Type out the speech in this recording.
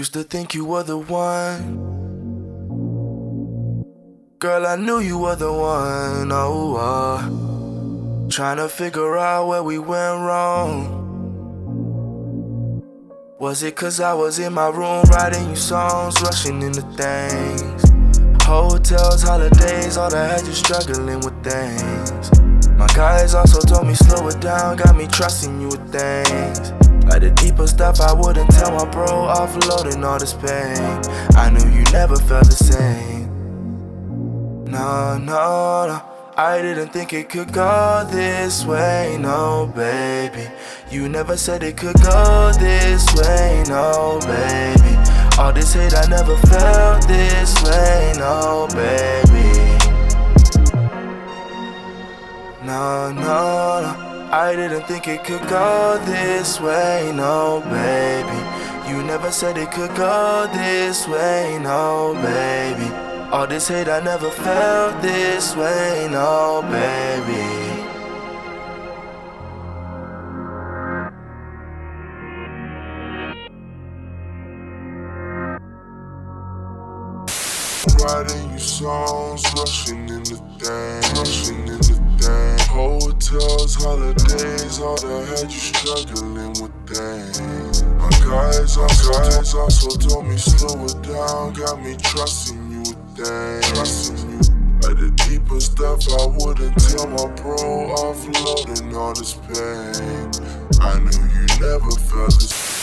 Used to think you were the one. Girl, I knew you were the one. Trying to figure out where we went wrong. Was it 'cause I was in my room writing you songs, rushing into things? Hotels, holidays, all that had you struggling with things. My guys also told me slow it down, got me trusting you with things. Like the deeper stuff I wouldn't tell my bro, offloading all this pain. I knew you never felt the same. No, no, no, I didn't think it could go this way, no baby. You never said it could go this way, no baby. All this hate I never felt this way, no baby. No, no, no, I didn't think it could go this way, no baby. You never said it could go this way, no baby. All this hate I never felt this way, no baby. Writing you songs, rushing in the thing, hotels, holidays, all that had you struggling with things. My guys also told me slow it down, got me trusting you with things. Like the deeper stuff I wouldn't tell my bro, offloading all this pain. I knew you never felt this.